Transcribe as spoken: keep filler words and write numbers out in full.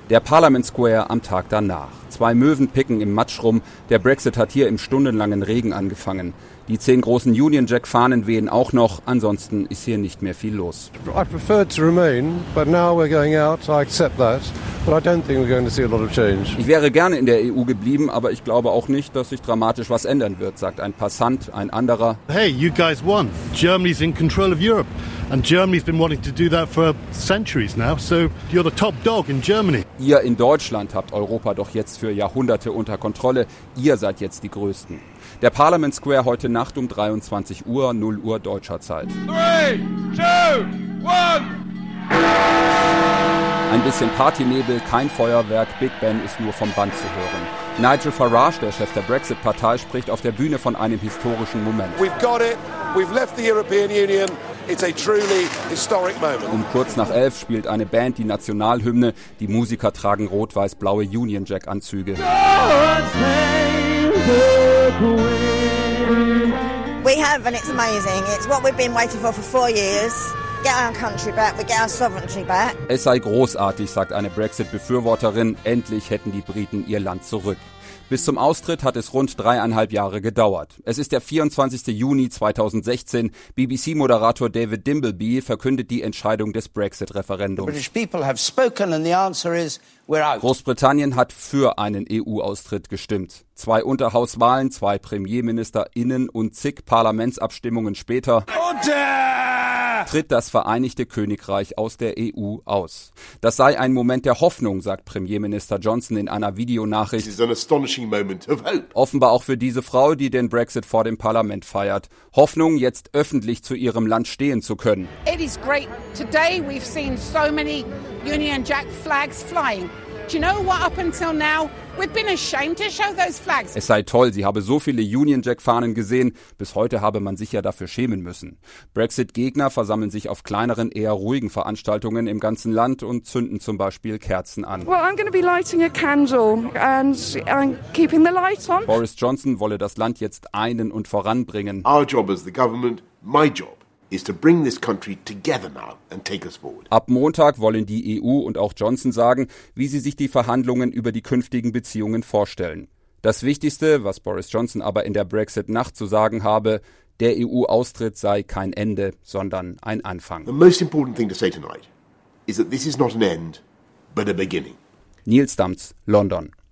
Der Parliament Square am Tag danach. Zwei Möwen picken im Matsch rum. Der Brexit hat hier im stundenlangen Regen angefangen. Die zehn großen Union Jack-Fahnen wehen auch noch. Ansonsten ist hier nicht mehr viel los. I preferred to remain, but now we're going out. I accept that, but I don't think we're going to see a lot of change. Ich wäre gerne in der E U geblieben, aber ich glaube auch nicht, dass sich dramatisch was ändern wird, sagt ein Passant, ein anderer. Hey, you guys won. Germany's in control of Europe. And Germany's been wanting to do that for centuries now, so you're the top dog in Germany. Ihr in Deutschland habt Europa doch jetzt für Jahrhunderte unter Kontrolle. Ihr seid jetzt die Größten. Der Parliament Square heute Nacht um dreiundzwanzig Uhr, null Uhr deutscher Zeit. Three, two, one. Ein bisschen Partynebel, kein Feuerwerk, Big Ben ist nur vom Band zu hören. Nigel Farage, der Chef der Brexit-Partei, spricht auf der Bühne von einem historischen Moment. We've got it. We've left the European Union. It's a truly historic moment. Um kurz nach elf spielt eine Band die Nationalhymne. Die Musiker tragen rot-weiß-blaue Union Jack-Anzüge. We have, and it's amazing. It's what we've been waiting for for four years. Get our country back, we get our sovereignty back. Es sei großartig, sagt eine Brexit-Befürworterin. Endlich hätten die Briten ihr Land zurück. Bis zum Austritt hat es rund dreieinhalb Jahre gedauert. Es ist der vierundzwanzigster Juni zweitausendsechzehn. B B C-Moderator David Dimbleby verkündet die Entscheidung des Brexit-Referendums. Großbritannien hat für einen E U-Austritt gestimmt. Zwei Unterhauswahlen, zwei PremierministerInnen und zig Parlamentsabstimmungen später tritt das Vereinigte Königreich aus der E U aus. Das sei ein Moment der Hoffnung, sagt Premierminister Johnson in einer Videonachricht. Offenbar auch für diese Frau, die den Brexit vor dem Parlament feiert. Hoffnung, jetzt öffentlich zu ihrem Land stehen zu können. It is great. Today we've seen so many Union Jack flags flying. Do you know what, up until now, we've been ashamed to show those flags. Es sei toll, sie habe so viele Union Jack-Fahnen gesehen. Bis heute habe man sich ja dafür schämen müssen. Brexit-Gegner versammeln sich auf kleineren, eher ruhigen Veranstaltungen im ganzen Land und zünden zum Beispiel Kerzen an. Well, I'm going to be lighting a candle and I'm keeping the light on. Boris Johnson wolle das Land jetzt einen und voranbringen. Our job as the government, my job, is to bring this country together now and take us forward. Ab Montag wollen die E U und auch Johnson sagen, wie sie sich die Verhandlungen über die künftigen Beziehungen vorstellen. Das Wichtigste, was Boris Johnson aber in der Brexit-Nacht zu sagen habe, der E U-Austritt sei kein Ende, sondern ein Anfang. The most important thing to say tonight is that this is not an end, but a beginning. Nils Dams, London.